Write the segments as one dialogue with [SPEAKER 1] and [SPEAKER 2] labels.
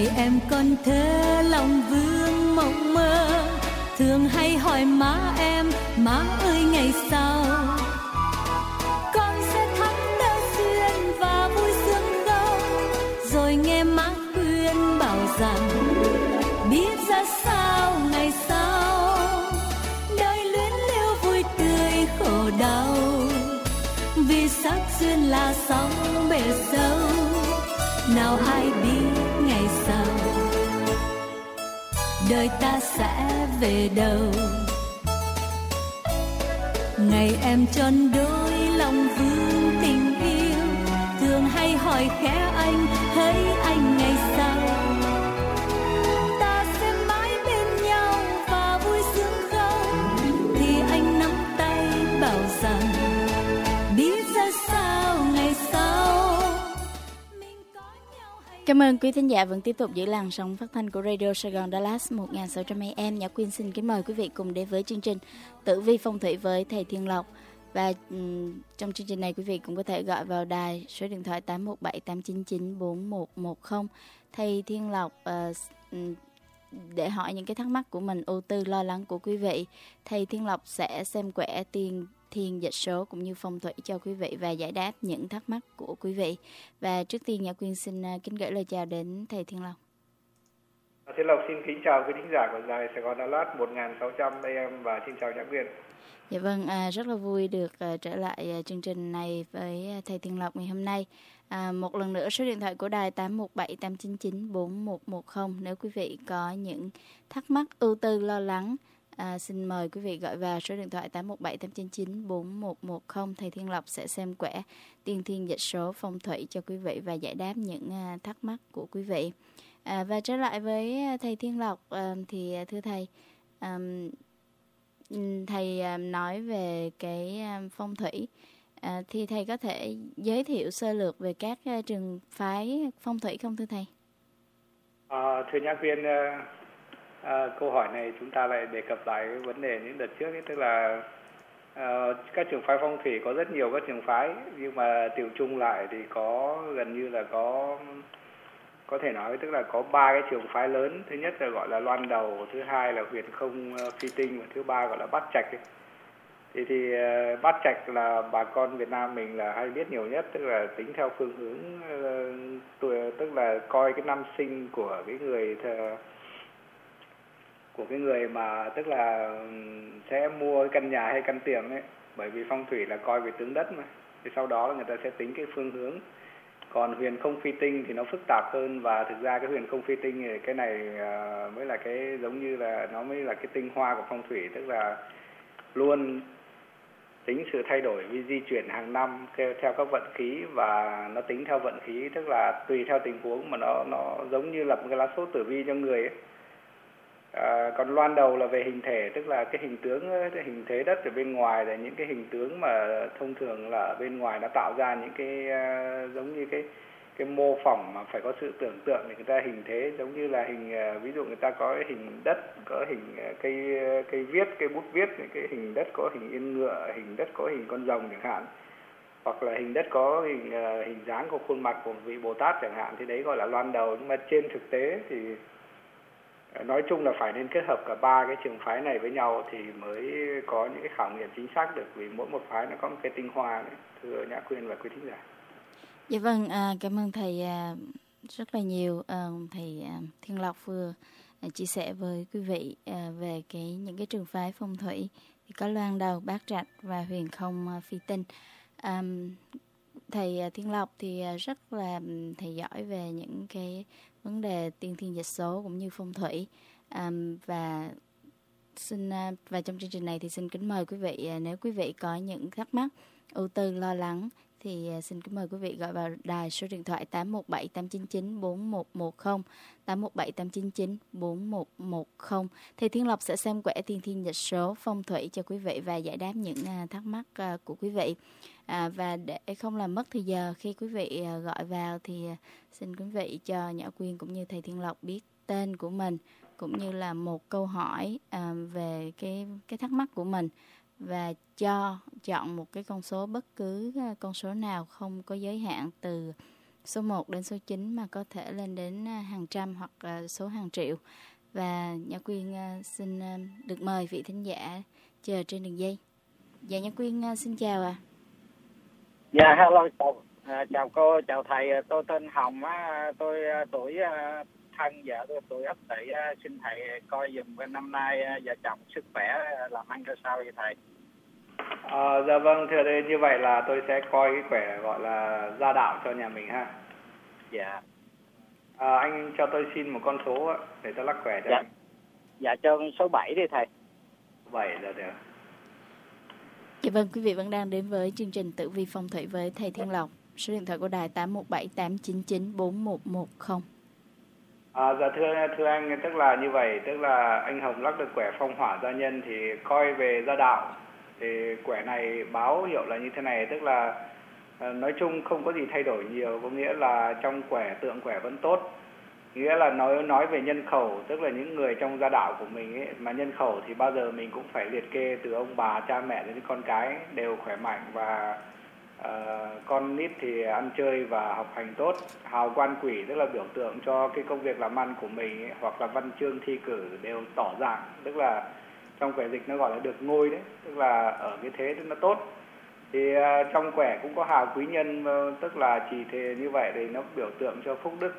[SPEAKER 1] Ngày em còn thơ lòng vương mộng mơ, thường hay hỏi má em, má ơi ngày sau con sẽ thắm đa duyên và vui sướng đâu. Rồi nghe má khuyên bảo rằng biết ra sao ngày sau, đời luyến lưu vui tươi khổ đau, vì sắc duyên là sóng bể sâu, nào ai biết ngày sau đời ta sẽ về đâu. Ngày em tròn đôi lòng vương tình yêu, thường hay hỏi khẽ anh, hỡi anh ngày sau ta sẽ mãi bên nhau và vui sướng không? Thì anh nắm tay bảo rằng biết ra sao ngày sau.
[SPEAKER 2] Cảm ơn quý thính giả vẫn tiếp tục giữ làn sóng phát thanh của Radio Sài Gòn Dallas 1600 AM. Nhã Quyên xin kính mời quý vị cùng đến với chương trình Tử vi phong thủy với thầy Thiên Lộc. Và trong chương trình này quý vị cũng có thể gọi vào đài số điện thoại 817-899-4110. Thầy Thiên Lộc để hỏi những cái thắc mắc của mình, ưu tư lo lắng của quý vị. Thầy Thiên Lộc sẽ xem quẻ thiên dịch số cũng như phong thủy cho quý vị và giải đáp những thắc mắc của quý vị. Và trước tiên Nhã Quyên xin kính gửi lời chào đến thầy Thiên Lộc.
[SPEAKER 3] Thiên Lộc xin kính chào quý thính giả của đài Sài Gòn Dallas 1600 AM và xin chào Nhã Quyên.
[SPEAKER 2] Dạ vâng, rất là vui được trở lại chương trình này với thầy Thiên Lộc ngày hôm nay. Một lần nữa số điện thoại của đài 817-899-4110. Nếu quý vị có những thắc mắc, ưu tư, lo lắng, xin mời quý vị gọi vào số điện thoại 817-899-4110. Thầy Thiên Lộc sẽ xem quẻ tiên thiên dịch số phong thủy cho quý vị và giải đáp những thắc mắc của quý vị. Và trở lại với thầy Thiên Lộc thì thưa thầy, thầy nói về cái phong thủy, thì thầy có thể giới thiệu sơ lược về các trường phái phong thủy không thưa thầy?
[SPEAKER 3] Thưa Nhã Quyên, câu hỏi này chúng ta lại đề cập lại cái vấn đề những đợt trước ấy, tức là các trường phái phong thủy có rất nhiều các trường phái, nhưng mà tiểu chung lại thì có gần như là có thể nói tức là có 3 cái trường phái lớn. Thứ nhất là gọi là Loan Đầu, thứ hai là Huyền Không Phi Tinh, và thứ ba gọi là Bát Trạch ấy. Thì Bát Trạch là bà con Việt Nam mình là hay biết nhiều nhất, tức là tính theo phương hướng tức là coi cái năm sinh của cái người mà tức là sẽ mua căn nhà hay căn tiệm ấy, bởi vì phong thủy là coi về tướng đất mà. Thì sau đó là người ta sẽ tính cái phương hướng. Còn Huyền Không Phi Tinh thì nó phức tạp hơn, và thực ra cái Huyền Không Phi Tinh thì cái này mới là cái giống như là nó mới là cái tinh hoa của phong thủy, tức là luôn tính sự thay đổi với di chuyển hàng năm theo các vận khí, và nó tính theo vận khí, tức là tùy theo tình huống mà nó giống như là một cái lá số tử vi cho người ấy. Còn Loan Đầu là về hình thể, tức là cái hình tướng, cái hình thế đất ở bên ngoài, là những cái hình tướng mà thông thường là ở bên ngoài nó tạo ra những cái giống như cái mô phỏng mà phải có sự tưởng tượng để người ta hình thế, giống như là hình ví dụ người ta có cái hình đất, có hình cây viết, cây bút viết, cái hình đất có hình yên ngựa, hình đất có hình con rồng chẳng hạn, hoặc là hình đất có hình dáng của khuôn mặt của vị Bồ Tát chẳng hạn, thì đấy gọi là Loan Đầu. Nhưng mà trên thực tế thì nói chung là phải nên kết hợp cả 3 cái trường phái này với nhau thì mới có những cái khảo nghiệm chính xác được, vì mỗi một phái nó có một cái tinh hoa này. Thưa Nhã Quyên và quý thính giả.
[SPEAKER 2] Dạ vâng, cảm ơn thầy rất là nhiều. Thầy Thiên Lộc vừa chia sẻ với quý vị về những cái trường phái phong thủy thì có Loan Đầu, Bát Trạch và Huyền Không Phi Tinh. Thầy Thiên Lộc thì rất là thầy giỏi về những cái vấn đề tiên thiên dịch số cũng như phong thủy, và trong chương trình này thì xin kính mời quý vị, nếu quý vị có những thắc mắc, ưu tư, lo lắng thì xin kính mời quý vị gọi vào đài số điện thoại 817-899-4110, 817-899-4110. Thầy Thiên Lộc sẽ xem quẻ tiên thiên dịch số phong thủy cho quý vị và giải đáp những thắc mắc của quý vị. Và để không làm mất thời giờ khi quý vị gọi vào thì xin quý vị cho Nhã Quyên cũng như thầy Thiên Lộc biết tên của mình cũng như là một câu hỏi về cái thắc mắc của mình, và chọn một cái con số, bất cứ con số nào, không có giới hạn, từ số 1 đến số 9 mà có thể lên đến hàng trăm hoặc số hàng triệu. Và Nhã Quyên xin được mời vị thính giả chờ trên đường dây. Dạ Nhã Quyên xin chào ạ.
[SPEAKER 4] Dạ hello, chào cô, chào thầy. Tôi tên Hồng á, tôi tuổi thân vợ tôi tuổi Ất Tỵ, xin thầy coi dùm cái năm nay vợ chồng sức khỏe làm ăn ra sao vậy thầy?
[SPEAKER 3] Dạ vâng, thưa đây như vậy là tôi sẽ coi cái quẻ gọi là gia đạo cho nhà mình ha.
[SPEAKER 4] Dạ.
[SPEAKER 3] Anh cho tôi xin một con số để tôi lắc quẻ cho
[SPEAKER 4] dạ.
[SPEAKER 3] anh.
[SPEAKER 4] Dạ cho số 7 đi thầy.
[SPEAKER 3] 7 là được.
[SPEAKER 2] Dạ vâng, quý vị vẫn đang đến với chương trình Tử Vi Phong Thủy với thầy Thiên Lộc. Số điện thoại của đài 8178994110.
[SPEAKER 3] Dạ thưa anh, tức là như vậy, tức là anh Hồng lắc được quẻ phong hỏa gia nhân thì coi về gia đạo thì quẻ này báo hiệu là như thế này, tức là nói chung không có gì thay đổi nhiều, có nghĩa là trong quẻ tượng quẻ vẫn tốt. Nghĩa là nói về nhân khẩu, tức là những người trong gia đạo của mình ấy, mà nhân khẩu thì bao giờ mình cũng phải liệt kê từ ông bà, cha mẹ đến con cái đều khỏe mạnh và con nít thì ăn chơi và học hành tốt. Hào quan quỷ tức là biểu tượng cho cái công việc làm ăn của mình ấy, hoặc là văn chương thi cử đều tỏ dạng, tức là trong quẻ dịch nó gọi là được ngôi đấy, tức là ở cái thế nó tốt. Thì trong quẻ cũng có hào quý nhân, tức là chỉ thế như vậy thì nó biểu tượng cho phúc đức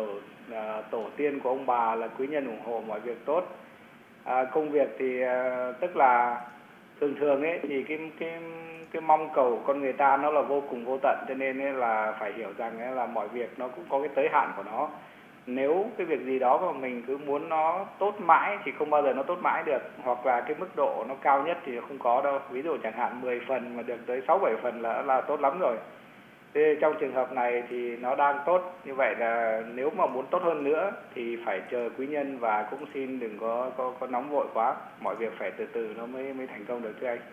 [SPEAKER 3] tổ tiên của ông bà là quý nhân ủng hộ mọi việc tốt. Công việc thì tức là thường ấy thì cái mong cầu con người ta nó là vô cùng vô tận, cho nên là phải hiểu rằng là mọi việc nó cũng có cái tới hạn của nó. Nếu cái việc gì đó mà mình cứ muốn nó tốt mãi thì không bao giờ nó tốt mãi được, hoặc là cái mức độ nó cao nhất thì không có đâu. Ví dụ chẳng hạn 10 phần mà được tới 6-7 phần là tốt lắm rồi. Thế trong trường hợp này thì nó đang tốt, như vậy là nếu mà muốn tốt hơn nữa thì phải chờ quý nhân, và cũng xin đừng có nóng vội quá, mọi việc phải từ từ nó mới thành công được thưa anh.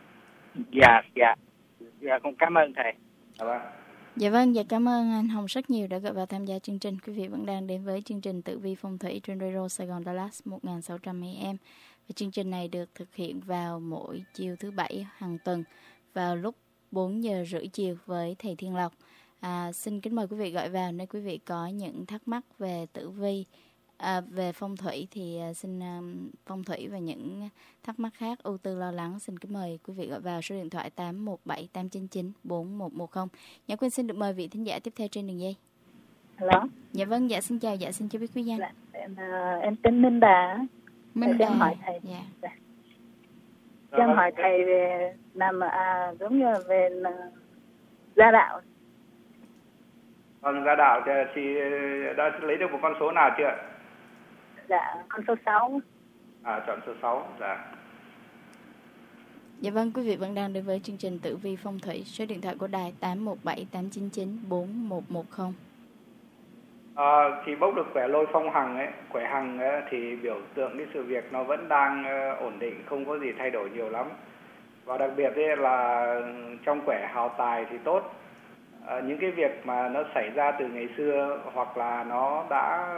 [SPEAKER 4] Dạ con cảm ơn thầy.
[SPEAKER 2] Dạ vâng, cảm ơn anh Hồng rất nhiều đã gọi vào tham gia chương trình. Quý vị vẫn đang đến với chương trình Tử Vi Phong Thủy trên Radio Sài Gòn Dallas 1600 AM. Và chương trình này được thực hiện vào mỗi chiều thứ Bảy hàng tuần vào lúc 4 giờ rưỡi chiều với thầy Thiên Lộc. Xin kính mời quý vị gọi vào nếu quý vị có những thắc mắc về tử vi, về phong thủy thì xin phong thủy và những thắc mắc khác ưu tư lo lắng, xin kính mời quý vị gọi vào số điện thoại 8178994110. Nhã Quyên xin được mời vị thính giả tiếp theo trên đường dây.
[SPEAKER 5] Hello.
[SPEAKER 2] Dạ vâng, xin chào, xin cho biết quý danh.
[SPEAKER 5] Em tên Minh Đà.
[SPEAKER 2] Minh Đà.
[SPEAKER 5] Em hỏi thầy.
[SPEAKER 2] Dạ.
[SPEAKER 5] Em hỏi thầy về làm giống như về gia đạo.
[SPEAKER 3] Vâng, gia đạo thì đã lấy được một con số nào chưa?
[SPEAKER 5] Dạ, con số 6.
[SPEAKER 3] Chọn số 6, dạ.
[SPEAKER 2] Dạ vâng, quý vị vẫn đang đến với chương trình Tử Vi Phong Thủy, số điện thoại của đài 8178994110.
[SPEAKER 3] Thì bốc được quẻ lôi phong hằng ấy, quẻ hằng ấy, thì biểu tượng cái sự việc nó vẫn đang ổn định, không có gì thay đổi nhiều lắm. Và đặc biệt ấy là trong quẻ hào tài thì tốt. Những cái việc mà nó xảy ra từ ngày xưa, hoặc là nó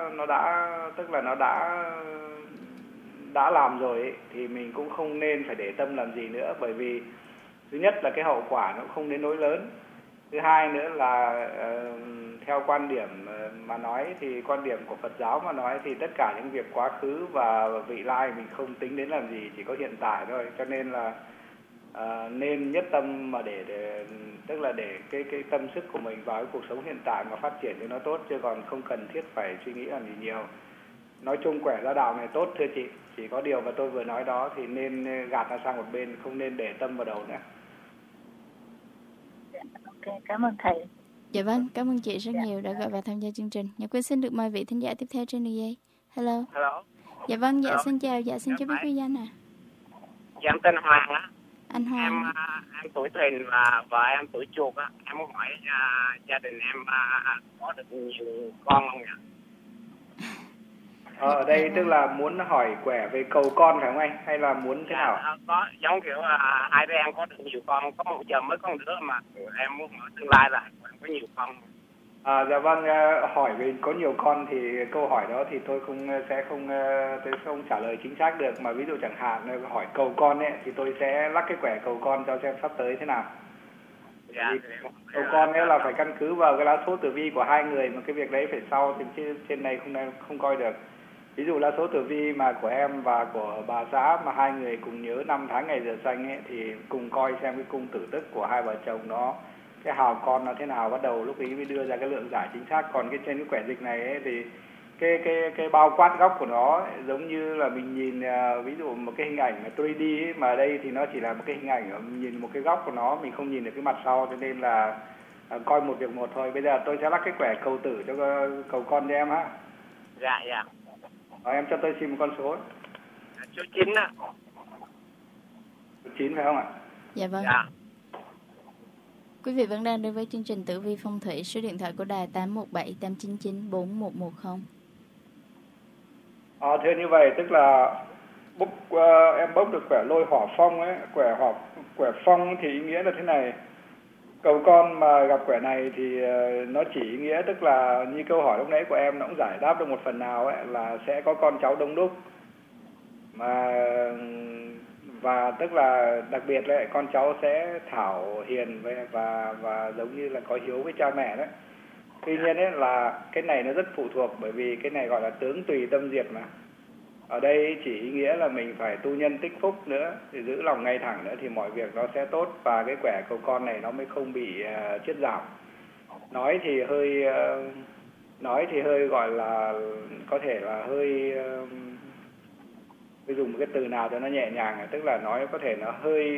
[SPEAKER 3] đã làm rồi ấy, thì mình cũng không nên phải để tâm làm gì nữa, bởi vì thứ nhất là cái hậu quả nó không đến nỗi lớn. Thứ hai nữa là theo quan điểm mà nói thì quan điểm của Phật giáo mà nói thì tất cả những việc quá khứ và vị lai mình không tính đến làm gì, chỉ có hiện tại thôi. Cho nên là nên nhất tâm mà để tức là để cái tâm sức của mình vào cái cuộc sống hiện tại mà phát triển cho nó tốt, chứ còn không cần thiết phải suy nghĩ làm gì nhiều. Nói chung quẻ gia đạo này tốt thưa chị, chỉ có điều mà tôi vừa nói đó thì nên gạt nó sang một bên, không nên để tâm vào đầu nữa.
[SPEAKER 5] Ok, cảm ơn thầy.
[SPEAKER 2] Dạ vâng, cảm ơn chị rất nhiều đã gọi vào tham gia chương trình. Nhã Quyên xin được mời vị thính giả tiếp theo trên đường dây. Hello. Dạ vâng, xin chào, xin cho biết quý danh ạ.
[SPEAKER 4] Dạ em tên Hoàng á.
[SPEAKER 2] Anh Hoàng.
[SPEAKER 4] Em tuổi Thìn và vợ em tuổi Chuột á. Em muốn hỏi gia đình em có được nhiều con không nhỉ?
[SPEAKER 3] Ở đây tức là muốn hỏi quẻ về cầu con phải không anh? Hay là muốn thế nào?
[SPEAKER 4] Có, giống kiểu hai đứa em có được nhiều con, có một giờ mới con đứa mà em muốn hỏi tương lai là có nhiều con.
[SPEAKER 3] Dạ vâng, hỏi về có nhiều con thì câu hỏi đó thì tôi sẽ không trả lời chính xác được, mà ví dụ chẳng hạn hỏi cầu con ấy thì tôi sẽ lắc cái quẻ cầu con cho xem sắp tới thế nào.
[SPEAKER 4] Dạ.
[SPEAKER 3] Cầu con ấy là phải căn cứ vào cái lá số tử vi của hai người, mà cái việc đấy phải sau thì trên này không coi được. Ví dụ lá số tử vi mà của em và của bà xã mà hai người cùng nhớ năm tháng ngày giờ sinh ấy, thì cùng coi xem cái cung tử tức của hai vợ chồng nó, cái hào con nó thế nào, bắt đầu lúc ấy mới đưa ra cái lượng giải chính xác. Còn cái trên cái quẻ dịch này ấy, thì cái bao quát góc của nó ấy, giống như là mình nhìn ví dụ một cái hình ảnh 3D ấy, mà ở đây thì nó chỉ là một cái hình ảnh, mình nhìn một cái góc của nó, mình không nhìn được cái mặt sau, cho nên là coi một việc một thôi. Bây giờ tôi sẽ lắc cái quẻ cầu tử cho cầu con cho em ha.
[SPEAKER 4] Dạ, dạ.
[SPEAKER 3] Em cho tôi xin một con số.
[SPEAKER 4] Số 9 á.
[SPEAKER 3] Số 9 phải không ạ?
[SPEAKER 2] Dạ vâng.
[SPEAKER 4] Dạ.
[SPEAKER 2] Quý vị vẫn đang đến với chương trình Tử vi Phong Thủy, số điện thoại của đài 817 899 4110.
[SPEAKER 3] Thưa như vậy tức là em bốc được quẻ lôi hỏa phong ấy, quẻ phong thì ý nghĩa là thế này. Cầu con mà gặp quẻ này thì nó chỉ ý nghĩa tức là như câu hỏi lúc nãy của em nó cũng giải đáp được một phần nào ấy, là sẽ có con cháu đông đúc, và tức là đặc biệt là con cháu sẽ thảo hiền và giống như là có hiếu với cha mẹ đấy. Tuy nhiên ấy là cái này nó rất phụ thuộc, bởi vì cái này gọi là tướng tùy tâm diệt mà. Ở đây chỉ ý nghĩa là mình phải tu nhân tích phúc nữa, thì giữ lòng ngay thẳng nữa thì mọi việc nó sẽ tốt, và cái quẻ cầu con này nó mới không bị chết giảm. Nói thì hơi gọi là có thể là hơi dùng một cái từ nào cho nó nhẹ nhàng, tức là nói có thể nó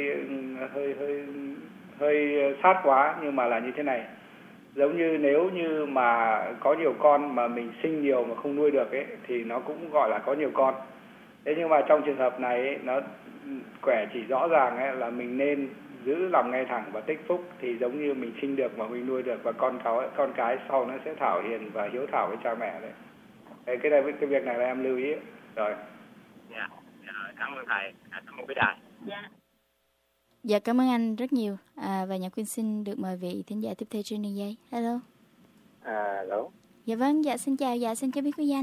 [SPEAKER 3] hơi sát quá, nhưng mà là như thế này. Giống như nếu như mà có nhiều con mà mình sinh nhiều mà không nuôi được ấy, thì nó cũng gọi là có nhiều con. Thế nhưng mà trong trường hợp này ấy, nó quẻ chỉ rõ ràng ấy, là mình nên giữ lòng ngay thẳng và tích phúc, thì giống như mình sinh được mà mình nuôi được, và con cái sau nó sẽ thảo hiền và hiếu thảo với cha mẹ đấy. Cái việc này là em lưu ý rồi.
[SPEAKER 4] Dạ. Cảm ơn thầy. Cảm ơn quý đài.
[SPEAKER 2] Dạ cảm ơn anh rất nhiều. Và Nhật Quyên xin được mời vị thính giả tiếp theo trên đường dây. Hello.
[SPEAKER 6] Hello.
[SPEAKER 2] Dạ vâng, dạ xin chào, dạ xin cho biết quý danh.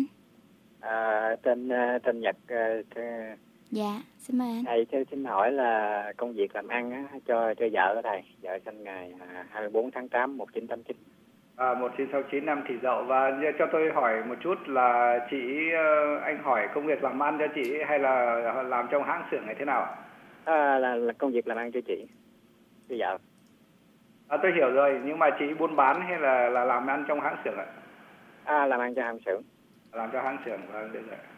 [SPEAKER 6] Tên Nhật.
[SPEAKER 2] Dạ, xin mời anh.
[SPEAKER 6] Thầy xin hỏi là công việc làm ăn á, cho vợ của thầy. Vợ sinh ngày 24 tháng 8 1989.
[SPEAKER 3] 1969 năm Kỷ Dậu. Và cho tôi hỏi một chút là chị, anh hỏi công việc làm ăn cho chị hay là làm trong hãng xưởng này thế nào?
[SPEAKER 6] Là công việc làm ăn cho chị, cho vợ.
[SPEAKER 3] Tôi hiểu rồi, nhưng mà chị buôn bán hay là làm ăn trong hãng xưởng ạ?
[SPEAKER 6] Làm ăn cho hãng xưởng.
[SPEAKER 3] Làm cho hãng xưởng, vâng, được rồi.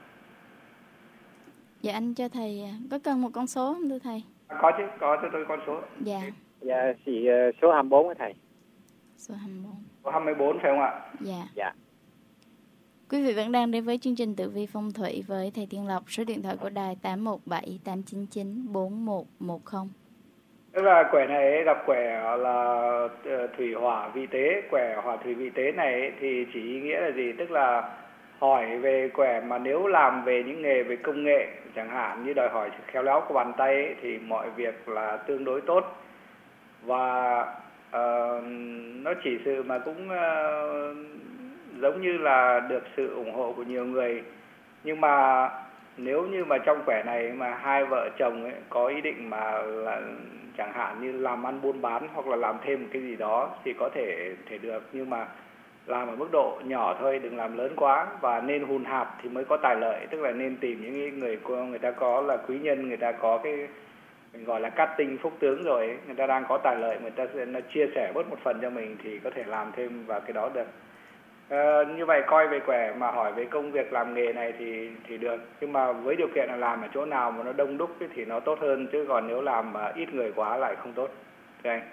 [SPEAKER 2] Dạ anh cho thầy, có cần một con số không thưa thầy?
[SPEAKER 3] Có chứ, có cho tôi con số.
[SPEAKER 2] Dạ.
[SPEAKER 6] Dạ, số 24 á thầy.
[SPEAKER 2] Số 24.
[SPEAKER 3] Số 24 phải không ạ?
[SPEAKER 2] Dạ.
[SPEAKER 6] Dạ.
[SPEAKER 2] Quý vị vẫn đang đến với chương trình Tử vi Phong Thủy với thầy Tiên Lộc, số điện thoại của đài 817 899 4110.
[SPEAKER 3] Tức là quẻ này gặp quẻ là thủy hỏa vị tế, quẻ hỏa thủy vị tế này thì chỉ ý nghĩa là gì? Tức là hỏi về quẻ mà nếu làm về những nghề về công nghệ, chẳng hạn như đòi hỏi sự khéo léo của bàn tay ấy, thì mọi việc là tương đối tốt, và nó chỉ sự mà cũng giống như là được sự ủng hộ của nhiều người. Nhưng mà nếu như mà trong quẻ này mà hai vợ chồng ấy có ý định mà là chẳng hạn như làm ăn buôn bán hoặc là làm thêm một cái gì đó thì có thể được, nhưng mà làm ở mức độ nhỏ thôi, đừng làm lớn quá, và nên hùn hạp thì mới có tài lợi. Tức là nên tìm những người ta có là quý nhân, người ta có cái mình gọi là cát tinh phúc tướng rồi ấy. Người ta đang có tài lợi, người ta sẽ chia sẻ bớt một phần cho mình thì có thể làm thêm vào cái đó được. Như vậy coi về quẻ mà hỏi về công việc làm nghề này thì được, nhưng mà với điều kiện là làm ở chỗ nào mà nó đông đúc thì nó tốt hơn, chứ còn nếu làm mà ít người quá lại không tốt. Thưa anh.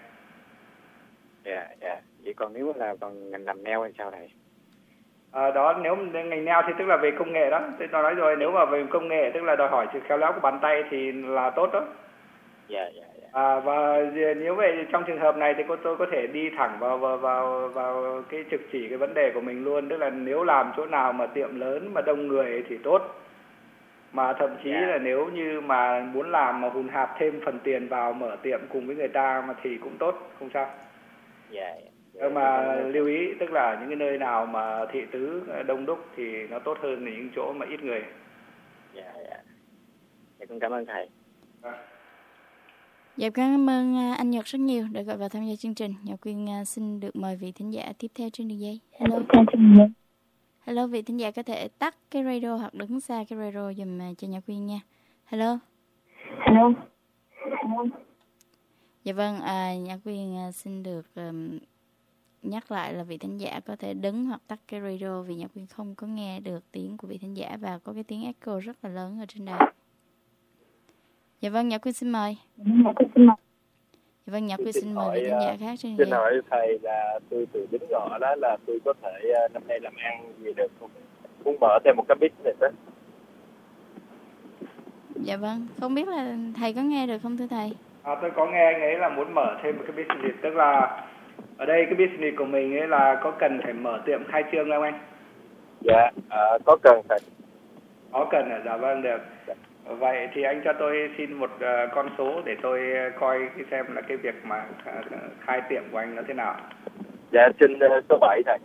[SPEAKER 6] Dạ. Vậy còn nếu là còn ngành làm nail hay sao thầy?
[SPEAKER 3] Đó, nếu ngành nail thì tức là về công nghệ đó. Tôi nói rồi, nếu mà về công nghệ tức là đòi hỏi sự khéo léo của bàn tay thì là tốt đó.
[SPEAKER 6] Dạ.
[SPEAKER 3] Và nếu vậy trong trường hợp này thì tôi có thể đi thẳng vào cái trực chỉ cái vấn đề của mình luôn. Tức là nếu làm chỗ nào mà tiệm lớn mà đông người thì tốt, mà thậm chí là nếu như mà muốn làm mà hùn hạp thêm phần tiền vào mở tiệm cùng với người ta mà thì cũng tốt, không sao.
[SPEAKER 6] Dạ.
[SPEAKER 3] Mà lưu ý tức là những cái nơi nào mà thị tứ đông đúc thì nó tốt hơn là những chỗ mà ít người.
[SPEAKER 6] Dạ. Con cảm ơn thầy.
[SPEAKER 2] Dạ cảm ơn anh Nhật rất nhiều đã gọi vào tham gia chương trình. Nhật Quyên xin được mời vị thính giả tiếp theo trên đường dây. Hello. Hello, vị thính giả có thể tắt cái radio hoặc đứng xa cái radio dùm cho Nhật Quyên nha. Hello.
[SPEAKER 5] Hello.
[SPEAKER 2] Dạ vâng, Nhật Quyên xin được nhắc lại là vị thính giả có thể đứng hoặc tắt cái radio vì Nhật Quyên không có nghe được tiếng của vị thính giả và có cái tiếng echo rất là lớn ở trên đài. Dạ vâng, Nhật Quyên xin mời. Dạ vâng, Nhật Quyên xin mời vị thính giả khác trên đài.
[SPEAKER 7] Xin hỏi thầy là tôi từ Bến Ngọ đó, là tôi có thể năm nay làm ăn gì được không? Muốn mở thêm một cái business đó.
[SPEAKER 2] Dạ vâng, không biết là thầy có nghe được không thưa thầy?
[SPEAKER 3] Tôi có nghe anh ấy là muốn mở thêm một cái business, tức là ở đây cái business của mình ấy là có cần phải mở tiệm khai trương không anh?
[SPEAKER 7] Dạ, có cần thầy.
[SPEAKER 3] Có cần à? Dạ vâng, được. Vậy thì anh cho tôi xin một con số để tôi coi xem là cái việc mà khai tiệm của anh nó thế nào.
[SPEAKER 7] Dạ, xin số 7 thầy.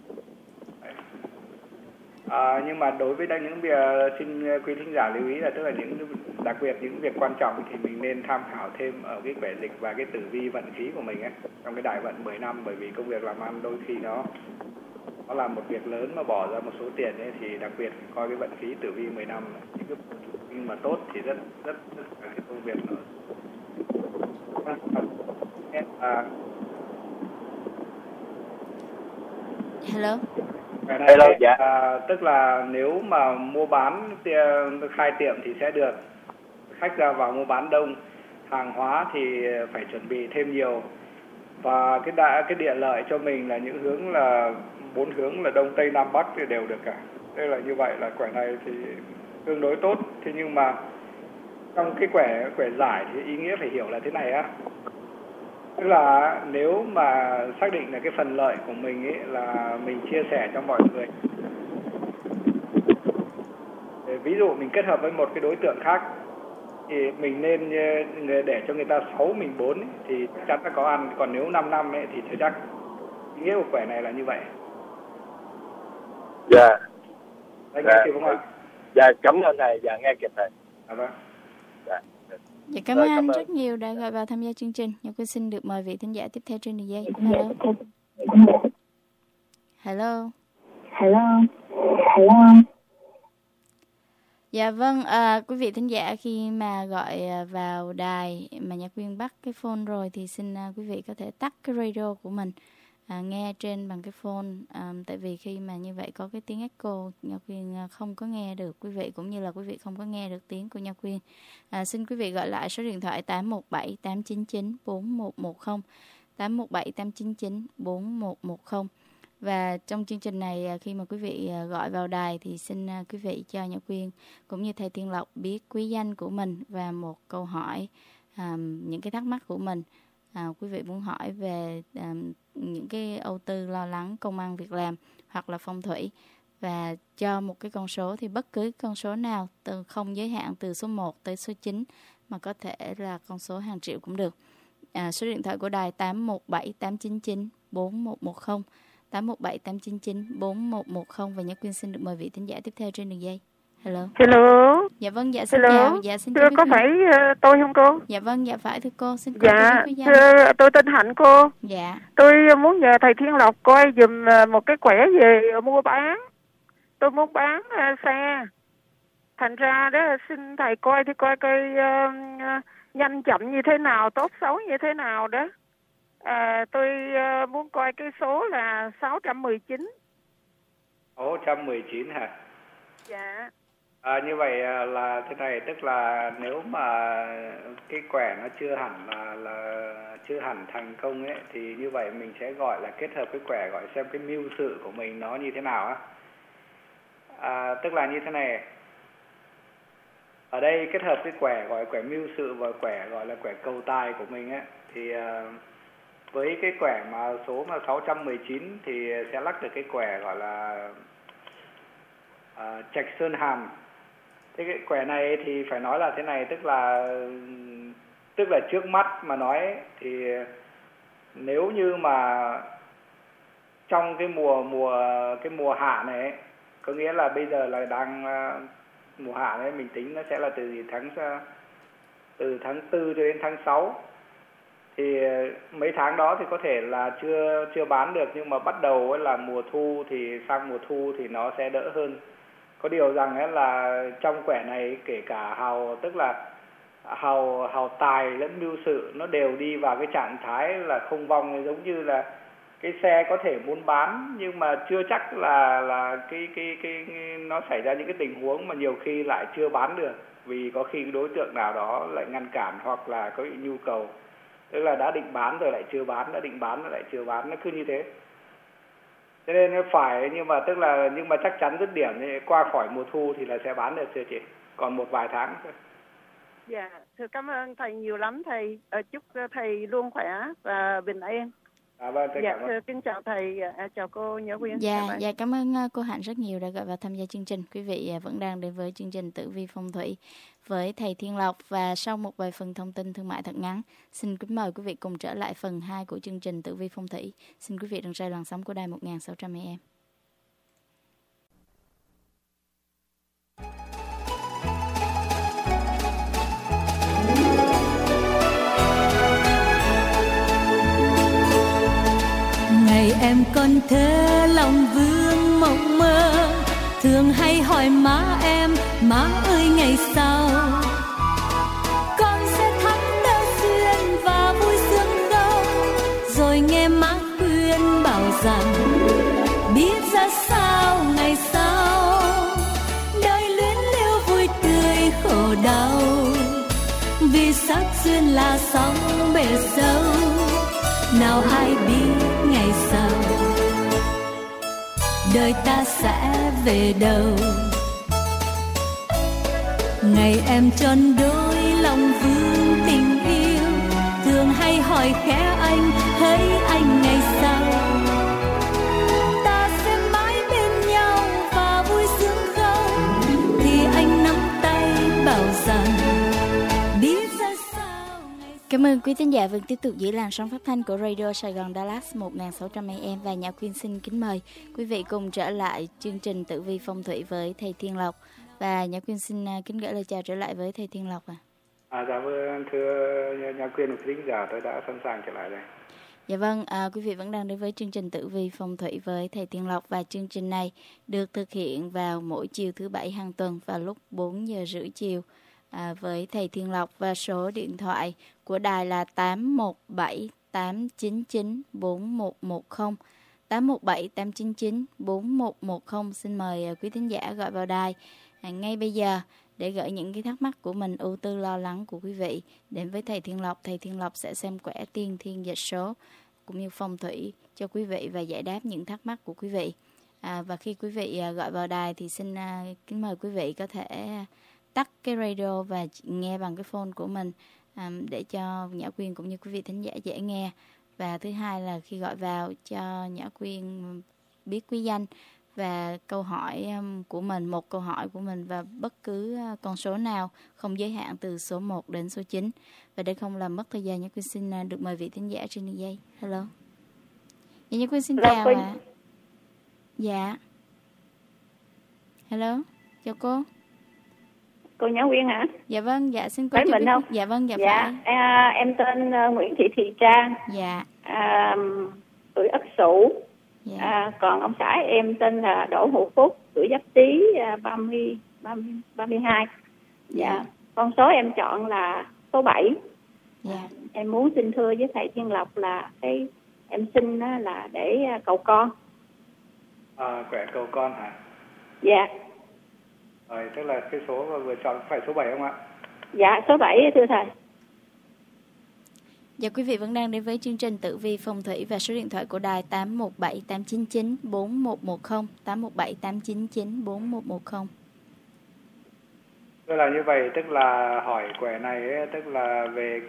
[SPEAKER 3] Nhưng mà đối với những việc xin quý thính giả lưu ý là tức là đặc biệt những việc quan trọng thì mình nên tham khảo thêm ở cái quẻ dịch và cái tử vi vận khí của mình ấy, trong cái đại vận 10 năm, bởi vì công việc làm ăn đôi khi nó là một việc lớn mà bỏ ra một số tiền ấy, thì đặc biệt coi cái vận khí tử vi 10 năm những cái nhưng mà tốt thì rất cái công việc nữa.
[SPEAKER 2] Hello.
[SPEAKER 3] Hello, dạ. Tức là nếu mà mua bán khai tiệm thì sẽ được khách ra vào mua bán đông, hàng hóa thì phải chuẩn bị thêm nhiều, và cái địa lợi cho mình là những hướng là 4 hướng là đông tây nam bắc thì đều được cả. Đây là như vậy là quẻ này thì tương đối tốt. Thế nhưng mà trong cái quẻ giải thì ý nghĩa phải hiểu là thế này á, tức là nếu mà xác định là cái phần lợi của mình ấy là mình chia sẻ cho mọi người. Ví dụ mình kết hợp với một cái đối tượng khác thì mình nên để cho người ta 6 mình 4 ấy, thì chắc chắn là có ăn. Còn nếu 5 năm ấy thì chắc ý nghĩa của quẻ này là như vậy.
[SPEAKER 7] Dạ.
[SPEAKER 3] Anh nghe kịp không ạ?
[SPEAKER 7] Dạ, cảm ơn thầy. Dạ, nghe kịp thầy.
[SPEAKER 3] Vâng.
[SPEAKER 7] Dạ.
[SPEAKER 2] Dạ, cảm ơn anh rất nhiều đã gọi vào tham gia chương trình. Nhật Quyên xin được mời vị thính giả tiếp theo trên đường dây. Hello. Dạ vâng, quý vị thính giả khi mà gọi vào đài mà Nhật Quyên bắt cái phone rồi thì xin quý vị có thể tắt cái radio của mình, nghe trên bằng cái phone, tại vì khi mà như vậy có cái tiếng echo, Nhật Quyên không có nghe được quý vị, cũng như là quý vị không có nghe được tiếng của Nhật Quyên. Xin quý vị gọi lại số điện thoại 817 899 4110, 817 899 4110. Và trong chương trình này, khi mà quý vị gọi vào đài thì xin quý vị cho Nhật Quyên cũng như thầy Thiên Lộc biết quý danh của mình và một câu hỏi, những cái thắc mắc của mình. Quý vị muốn hỏi về những cái âu tư, lo lắng, công ăn, việc làm hoặc là phong thủy, và cho một cái con số thì bất cứ con số nào, từ không giới hạn, từ số 1 tới số 9, mà có thể là con số hàng triệu cũng được. Số điện thoại của đài 817 899 4110, 817 899 4110. Và Nhật Quyên xin được mời vị thính giả tiếp theo trên đường dây. Hello. Dạ vâng, dạ xin chào. Dạ xin chào.
[SPEAKER 8] Có phải tôi không cô?
[SPEAKER 2] Dạ vâng, dạ phải thưa cô. Xin cô.
[SPEAKER 8] Dạ, tôi tên Hạnh cô.
[SPEAKER 2] Dạ.
[SPEAKER 8] Tôi muốn nhờ thầy Thiên Lộc coi dùm một cái quẻ về mua bán. Tôi muốn bán xe. Thành ra đó xin thầy coi thì coi nhanh chậm như thế nào, tốt xấu như thế nào đó. Tôi muốn coi cái số là 619.
[SPEAKER 3] 619 hả?
[SPEAKER 8] Dạ.
[SPEAKER 3] Như vậy là thế này, tức là nếu mà cái quẻ nó chưa hẳn là chưa hẳn thành công ấy, thì như vậy mình sẽ gọi là kết hợp cái quẻ, gọi xem cái mưu sự của mình nó như thế nào á. Tức là như thế này, ở đây kết hợp cái quẻ gọi quẻ mưu sự và quẻ gọi là quẻ cầu tài của mình ấy, thì với cái quẻ mà số 619 thì sẽ lắc được cái quẻ gọi là Trạch Sơn Hàm. Thế cái quẻ này thì phải nói là thế này, tức là trước mắt mà nói thì nếu như mà trong cái mùa hạ này ấy, có nghĩa là bây giờ là đang mùa hạ đấy, mình tính nó sẽ là từ tháng 4 cho đến tháng 6. thì mấy tháng đó thì có thể là chưa bán được, nhưng mà bắt đầu là mùa thu thì sang mùa thu thì nó sẽ đỡ hơn. Có điều rằng là trong quẻ này kể cả hào, tức là hào tài lẫn mưu sự nó đều đi vào cái trạng thái là không vong, giống như là cái xe có thể muốn bán nhưng mà chưa chắc là cái nó xảy ra những cái tình huống mà nhiều khi lại chưa bán được, vì có khi đối tượng nào đó lại ngăn cản hoặc là có nhu cầu, tức là đã định bán rồi lại chưa bán, đã định bán rồi lại chưa bán, nó cứ như thế. Cho nên nó phải, nhưng mà chắc chắn dứt điểm qua khỏi mùa thu thì là sẽ bán được thưa chị, còn một vài tháng thôi.
[SPEAKER 8] Dạ, thưa cảm ơn thầy nhiều lắm thầy. Chúc thầy luôn khỏe và bình yên.
[SPEAKER 3] Vâng,
[SPEAKER 8] dạ, thưa, kính chào thầy, chào cô Nhã Quyên.
[SPEAKER 2] Dạ, cảm ơn cô Hạnh rất nhiều đã gọi vào tham gia chương trình. Quý vị vẫn đang đến với chương trình Tử Vi Phong Thủy với thầy Thiên Lộc, và sau một vài phần thông tin thương mại thật ngắn, xin kính mời quý vị cùng trở lại phần 2 của chương trình Tử Vi Phong Thủy. Xin quý vị đừng rời làn sóng của đài 1600 AM.
[SPEAKER 1] Ngày em còn thơ lòng vương mộng mơ, thường hay hỏi má em, má ơi ngày sau con sẽ thắng đa duyên và vui sướng đâu. Rồi nghe má khuyên bảo rằng biết ra sao ngày sau, đời luyến lưu vui tươi khổ đau, vì sắc duyên là sóng bể sâu, nào ai biết ngày sau đời ta sẽ về đâu. Ngày em tròn đôi lòng vương tình yêu, thường hay hỏi khẽ anh, hỡi anh ngày sau ta sẽ mãi bên nhau và vui sướng không, thì anh nắm tay bảo rằng biết ra sao.
[SPEAKER 2] Cảm ơn quý thính giả vẫn tiếp tục giữ làn sóng phát thanh của Radio Sài Gòn Dallas 1600 AM, và Nhã Quyên xin kính mời quý vị cùng trở lại chương trình Tử Vi Phong Thủy với thầy Thiên Lộc, và Nhã Quyên xin kính gửi lời chào trở lại với thầy Thiên Lộc.
[SPEAKER 3] Dạ vâng, thưa Nhã Quyên và quý thính giả, tôi đã sẵn sàng trở lại đây.
[SPEAKER 2] Dạ vâng, quý vị vẫn đang đến với chương trình Tử Vi Phong Thủy với thầy Thiên Lộc, và chương trình này được thực hiện vào mỗi chiều thứ Bảy hàng tuần vào lúc 4 giờ rưỡi chiều với thầy Thiên Lộc, và số điện thoại của đài là 817 899 4110, 817 899 4110. Xin mời quý thính giả gọi vào đài ngay bây giờ để gửi những cái thắc mắc của mình, ưu tư lo lắng của quý vị đến với thầy Thiên Lộc. Thầy Thiên Lộc sẽ xem quẻ tiên thiên dịch số cũng như phong thủy cho quý vị và giải đáp những thắc mắc của quý vị. Và khi quý vị gọi vào đài thì xin kính mời quý vị có thể tắt cái radio và nghe bằng cái phone của mình để cho Nhã Quyên cũng như quý vị thính giả dễ nghe. Và thứ hai là khi gọi vào cho Nhã Quyên biết quý danh và câu hỏi của mình, một câu hỏi của mình và bất cứ con số nào, không giới hạn từ số 1 đến số 9. Và để không làm mất thời gian, Nhã Quyên xin được mời vị thính giả trên đường dây. Hello. Dạ, Nhã Quyên xin chào ạ. Dạ. Hello. Chào cô.
[SPEAKER 5] Cô Nhã Quyên hả?
[SPEAKER 2] Dạ vâng, dạ xin cô
[SPEAKER 5] phải mình không?
[SPEAKER 2] Dạ vâng, dạ
[SPEAKER 5] phải. Em tên Nguyễn Thị Thị Trang.
[SPEAKER 2] Dạ.
[SPEAKER 5] Tuổi Ất Sửu.
[SPEAKER 2] Dạ.
[SPEAKER 5] Còn ông xã em tên là Đỗ Hữu Phúc, tuổi Giáp Tý, 32. Dạ. Con số em chọn là số 7.
[SPEAKER 2] Dạ.
[SPEAKER 5] Em muốn xin thưa với thầy Thiên Lộc là cái em xin là để cầu con.
[SPEAKER 3] Quẻ cầu con hả?
[SPEAKER 5] Dạ.
[SPEAKER 3] Rồi, tức là cái số vừa chọn phải số 7 không ạ?
[SPEAKER 5] Dạ, số 7 thưa thầy.
[SPEAKER 2] Dạ, quý vị vẫn đang đến với chương trình Tử Vi Phong Thủy và số điện thoại của đài 817 899 4110, 817 899 4110.
[SPEAKER 3] Tức là như vậy, tức là hỏi quẻ này ấy, tức là về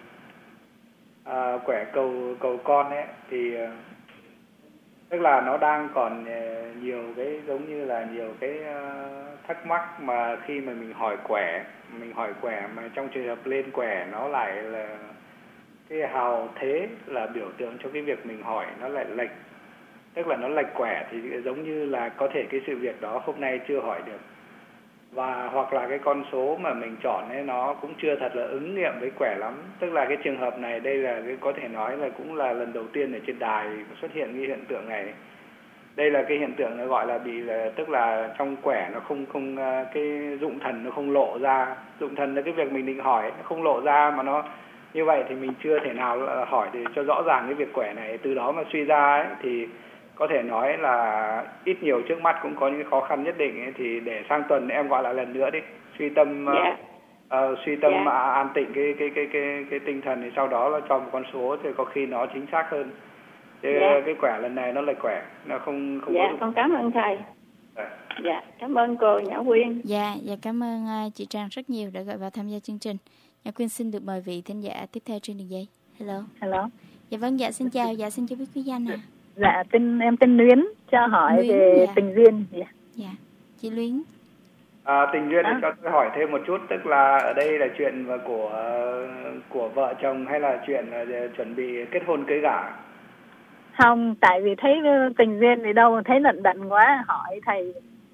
[SPEAKER 3] quẻ cầu con ấy, thì tức là nó đang còn nhiều cái giống như là nhiều cái thắc mắc mà khi mà mình hỏi quẻ mà trong trường hợp lên quẻ nó lại là cái hào thế là biểu tượng cho cái việc mình hỏi nó lại lệch, tức là nó lệch quẻ thì giống như là có thể cái sự việc đó hôm nay chưa hỏi được, và hoặc là cái con số mà mình chọn ấy nó cũng chưa thật là ứng nghiệm với quẻ lắm. Tức là cái trường hợp này đây là cái có thể nói là cũng là lần đầu tiên ở trên đài xuất hiện cái hiện tượng này. Đây là cái hiện tượng nó gọi là tức là trong quẻ nó không cái dụng thần nó không lộ ra. Dụng thần là cái việc mình định hỏi nó không lộ ra, mà nó như vậy thì mình chưa thể nào hỏi để cho rõ ràng cái việc quẻ này, từ đó mà suy ra ấy, thì có thể nói là ít nhiều trước mắt cũng có những khó khăn nhất định ấy, thì để sang tuần em gọi lại lần nữa đi, suy tâm an tịnh cái tinh thần, thì sau đó là cho một con số thì có khi nó chính xác hơn. Cái quẻ lần này nó là quẻ, nó không
[SPEAKER 5] con cảm ơn thầy. Dạ, cảm ơn cô Nhã Quyên.
[SPEAKER 2] Dạ, cảm ơn chị Trang rất nhiều đã gọi vào tham gia chương trình. Nhã Quyên xin được mời vị thính giả tiếp theo trên đường dây. Hello. Dạ vâng, dạ xin chào, dạ xin cho biết quý danh ạ.
[SPEAKER 5] Dạ, em tên Luyến, cho hỏi Luyến, về tình duyên.
[SPEAKER 2] Dạ, chị Luyến.
[SPEAKER 3] Tình duyên thì cho tôi hỏi thêm một chút, tức là ở đây là chuyện của vợ chồng hay là chuyện chuẩn bị kết hôn cưới gả?
[SPEAKER 5] Không, tại vì thấy tình duyên thì đâu thấy lận đận quá, hỏi thầy.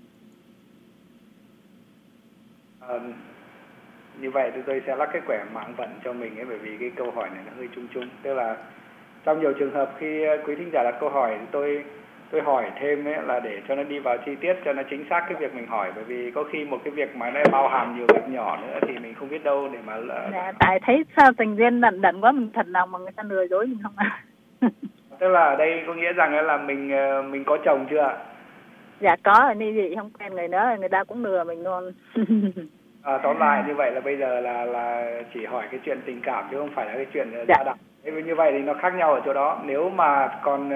[SPEAKER 3] Như vậy thì tôi sẽ lắc cái quẻ mạng vận cho mình ấy, bởi vì cái câu hỏi này nó hơi chung chung. Tức là trong nhiều trường hợp khi quý thính giả đặt câu hỏi thì tôi hỏi thêm ấy là để cho nó đi vào chi tiết, cho nó chính xác cái việc mình hỏi, bởi vì có khi một cái việc mà nó bao hàm nhiều việc nhỏ nữa thì mình không biết đâu để mà
[SPEAKER 5] tại thấy sao tình duyên lận đận quá, mình thật lòng mà người ta lừa dối mình không à.
[SPEAKER 3] Tức là ở đây có nghĩa rằng là mình có chồng chưa ạ?
[SPEAKER 5] Dạ có, như vậy không quen người nữa, người ta cũng lừa mình luôn.
[SPEAKER 3] Tóm lại như vậy là bây giờ là chỉ hỏi cái chuyện tình cảm chứ không phải là cái chuyện gia đạo. Như vậy thì nó khác nhau ở chỗ đó. Nếu mà còn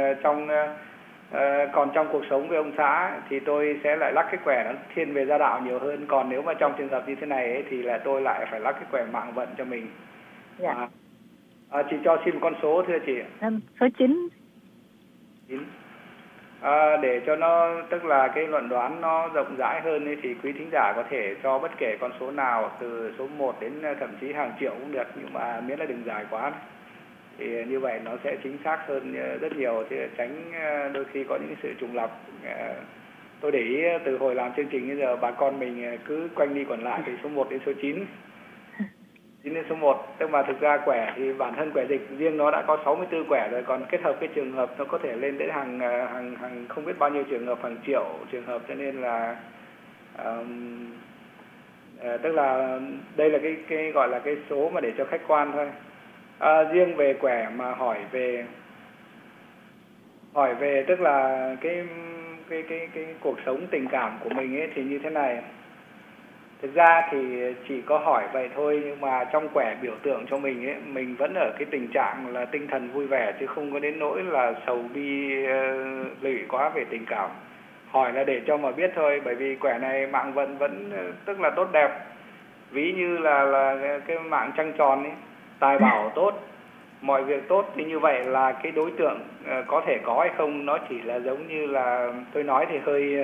[SPEAKER 3] trong cuộc sống với ông xã thì tôi sẽ lại lắc cái quẻ nó thiên về gia đạo nhiều hơn. Còn nếu mà trong trường hợp như thế này ấy, thì là tôi lại phải lắc cái quẻ mạng vận cho mình.
[SPEAKER 5] Dạ.
[SPEAKER 3] Chị cho xin một con số thưa chị.
[SPEAKER 5] Số 9.
[SPEAKER 3] Để cho nó, tức là cái luận đoán nó rộng rãi hơn ấy, thì quý thính giả có thể cho bất kể con số nào từ số 1 đến thậm chí hàng triệu cũng được, nhưng mà miễn là đừng dài quá. Thì như vậy nó sẽ chính xác hơn rất nhiều, thì tránh đôi khi có những sự trùng lặp. Tôi để ý từ hồi làm chương trình đến giờ bà con mình cứ quanh đi quẩn lại từ số 1 đến số 9. 9 đến số 1, tức mà thực ra quẻ thì bản thân quẻ dịch riêng nó đã có 64 quẻ rồi, còn kết hợp cái trường hợp nó có thể lên đến hàng không biết bao nhiêu trường hợp, hàng triệu trường hợp, cho nên là tức là đây là cái gọi là cái số mà để cho khách quan thôi. Riêng về quẻ mà hỏi về tức là cái cuộc sống tình cảm của mình ấy thì như thế này. Thực ra thì chỉ có hỏi vậy thôi, nhưng mà trong quẻ biểu tượng cho mình ấy, mình vẫn ở cái tình trạng là tinh thần vui vẻ, chứ không có đến nỗi là sầu bi lụy quá về tình cảm. Hỏi là để cho mà biết thôi, bởi vì quẻ này mạng vận vẫn tức là tốt đẹp. Ví như là cái mạng trăng tròn ấy, tài bảo tốt, mọi việc tốt, thì như vậy là cái đối tượng có thể có hay không nó chỉ là giống như là tôi nói thì hơi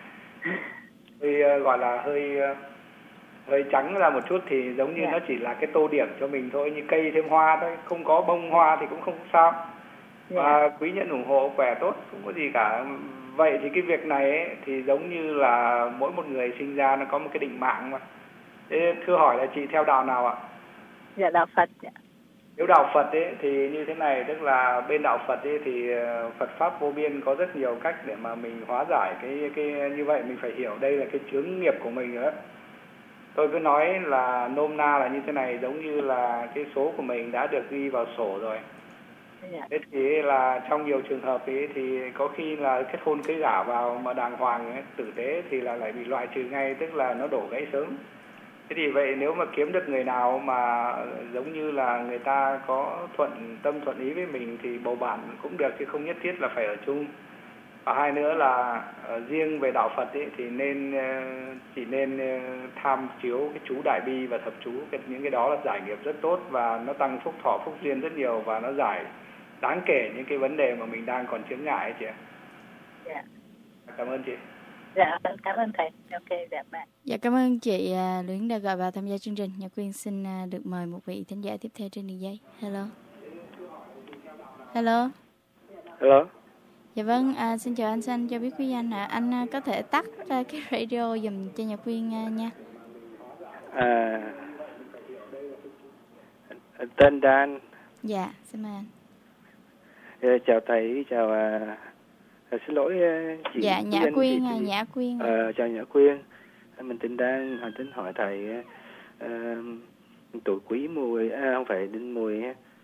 [SPEAKER 3] gọi là hơi trắng ra một chút, thì giống như nó chỉ là cái tô điểm cho mình thôi, như cây thêm hoa thôi, không có bông hoa thì cũng không sao. Và quý nhận ủng hộ quẻ tốt, không có gì cả. Vậy thì cái việc này ấy, thì giống như là mỗi một người sinh ra nó có một cái định mạng mà. Thế thưa hỏi là chị theo đạo nào ạ?
[SPEAKER 5] Dạ đạo Phật.
[SPEAKER 3] Nếu đạo Phật ấy thì như thế này, tức là bên đạo Phật ấy thì Phật pháp vô biên, có rất nhiều cách để mà mình hóa giải cái như vậy. Mình phải hiểu đây là cái chướng nghiệp của mình nữa. Tôi cứ nói là nôm na là như thế này, giống như là cái số của mình đã được ghi vào sổ rồi. Thế thì là trong nhiều trường hợp ấy thì có khi là kết hôn cưới gả vào mà đàng hoàng ấy, tử tế thì là lại bị loại trừ ngay, tức là nó đổ gãy sớm. Thế thì vậy nếu mà kiếm được người nào mà giống như là người ta có thuận tâm thuận ý với mình thì bầu bạn cũng được, chứ không nhất thiết là phải ở chung. Và hai nữa là riêng về đạo Phật ấy, thì chỉ nên tham chiếu cái chú Đại Bi và thập chú, những cái đó là giải nghiệp rất tốt và nó tăng phúc thọ phúc duyên rất nhiều, và nó giải đáng kể những cái vấn đề mà mình đang còn chướng ngại ấy, chị ạ.
[SPEAKER 5] Dạ.
[SPEAKER 3] Cảm ơn chị.
[SPEAKER 5] Dạ, cảm ơn thầy. Ok, dạ bạn.
[SPEAKER 2] Dạ, cảm ơn chị Luyến đã gọi vào tham gia chương trình. Nhã Quyên xin được mời một vị thính giả tiếp theo trên đường dây. Hello.
[SPEAKER 9] Hello.
[SPEAKER 2] Dạ vâng, xin chào anh Xanh, cho biết quý danh ạ. Anh có thể tắt cái radio dùm cho Nhật Quyên nha.
[SPEAKER 9] Tên Dan.
[SPEAKER 2] Dạ, xin mời anh.
[SPEAKER 9] Chào thầy, chào xin lỗi chị.
[SPEAKER 2] Dạ, Nhã Quyên, Nhã Quyên.
[SPEAKER 9] Chào Nhã Quyên. Mình tên Dan, tính hỏi thầy tuổi Quý Mùi, không phải Đinh Mùi,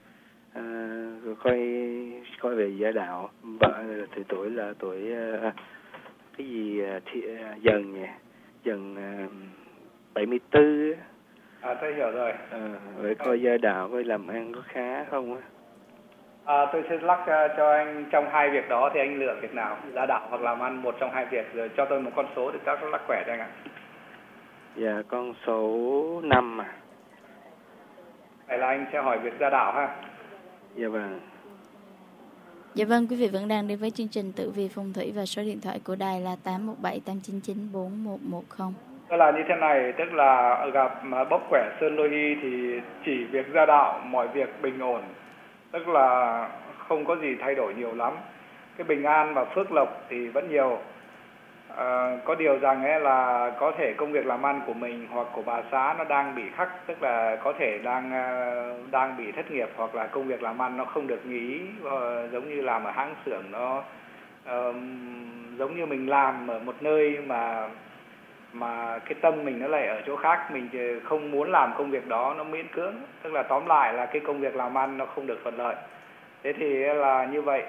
[SPEAKER 9] coi về gia đạo. Vợ thì tuổi là tuổi cái gì Dần nhỉ? Dần 74.
[SPEAKER 3] Tôi hiểu rồi.
[SPEAKER 9] Vậy coi gia đạo, coi làm ăn có khá không á?
[SPEAKER 3] Tôi sẽ lắc cho anh trong hai việc đó thì anh lựa việc nào, gia đạo hoặc làm ăn, một trong hai việc, rồi cho tôi một con số để cháu lắc quẻ cho anh ạ.
[SPEAKER 9] Dạ, con số 5 à.
[SPEAKER 3] Vậy là anh sẽ hỏi việc gia đạo ha.
[SPEAKER 9] Dạ vâng.
[SPEAKER 2] Dạ vâng, quý vị vẫn đang đến với chương trình Tử Vi Phong Thủy và số điện thoại của đài là 817-899-4110.
[SPEAKER 3] Tức là như thế này, tức là gặp bốc quẻ Sơn Đô Hy thì chỉ việc gia đạo, mọi việc bình ổn. Tức là không có gì thay đổi nhiều lắm. Cái bình an và phước lộc thì vẫn nhiều. Có điều rằng ấy là có thể công việc làm ăn của mình hoặc của bà xã nó đang bị khắc, tức là có thể đang bị thất nghiệp, hoặc là công việc làm ăn nó không được như ý, giống như làm ở hãng xưởng, nó giống như mình làm ở một nơi mà cái tâm mình nó lại ở chỗ khác, mình không muốn làm công việc đó, nó miễn cưỡng, tức là tóm lại là cái công việc làm ăn nó không được thuận lợi. Thế thì là như vậy.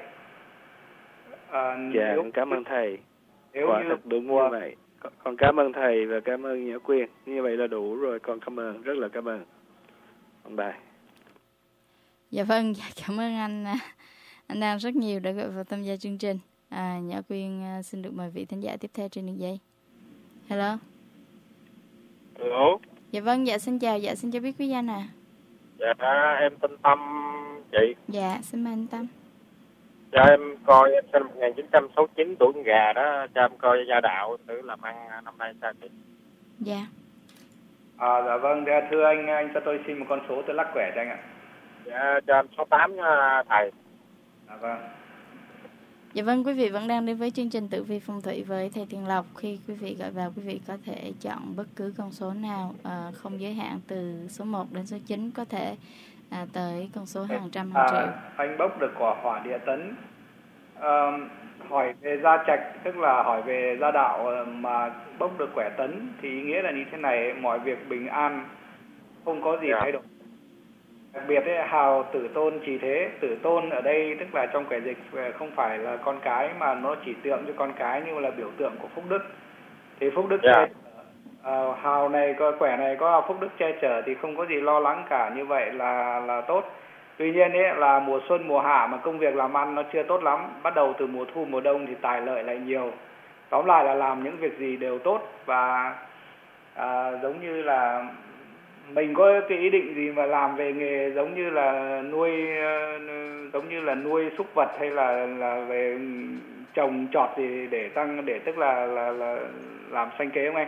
[SPEAKER 9] Dạ, cảm ơn thầy.
[SPEAKER 3] Quả
[SPEAKER 9] thật đúng như vậy. Con cảm ơn thầy và cảm ơn Nhã Quyên. Như vậy là đủ rồi, con cảm ơn, rất là cảm ơn. Bye.
[SPEAKER 2] Dạ vâng, cảm ơn anh đang rất nhiều đã gọi vào tham gia chương trình. Nhã Quyên xin được mời vị thính giả tiếp theo trên đường dây. Hello.
[SPEAKER 7] Hello.
[SPEAKER 2] Dạ vâng, dạ xin chào, dạ xin cho biết quý danh à.
[SPEAKER 7] Dạ, em tên Tâm chị.
[SPEAKER 2] Dạ, xin mời anh Tâm.
[SPEAKER 7] Dạ, em coi, em sinh năm 1969, tuổi con gà đó, cho em coi gia đạo thử làm ăn năm nay sao chị?
[SPEAKER 2] Dạ.
[SPEAKER 3] Dạ vâng, thưa anh cho tôi xin một con số tôi lắc quẻ cho anh ạ.
[SPEAKER 7] Dạ, cho em số 8 thầy.
[SPEAKER 3] Dạ vâng.
[SPEAKER 2] Dạ vâng, quý vị vẫn đang đến với chương trình Tử Vi Phong Thủy với thầy Thiên Lộc. Khi quý vị gọi vào, quý vị có thể chọn bất cứ con số nào, không giới hạn, từ số 1 đến số 9, có thể tới con số hàng trăm, hàng triệu.
[SPEAKER 3] Anh bốc được quả hỏa địa tấn. Hỏi về gia trạch, tức là hỏi về gia đạo mà bốc được quẻ tấn, thì ý nghĩa là như thế này: mọi việc bình an, không có gì thay đổi. Đặc biệt ấy, hào tử tôn trì thế. Tử tôn ở đây tức là trong quẻ dịch không phải là con cái, mà nó chỉ tượng cho con cái, nhưng mà là biểu tượng của phúc đức. Thì phúc đức hào này, quẻ này có phúc đức che chở thì không có gì lo lắng cả, như vậy là tốt. Tuy nhiên ấy, là mùa xuân mùa hạ mà công việc làm ăn nó chưa tốt lắm. Bắt đầu từ mùa thu mùa đông thì tài lợi lại nhiều. Tóm lại là làm những việc gì đều tốt, và giống như là mình có cái ý định gì mà làm về nghề giống như là nuôi súc vật, hay là về trồng trọt gì để tăng, để tức là làm sinh kế không anh?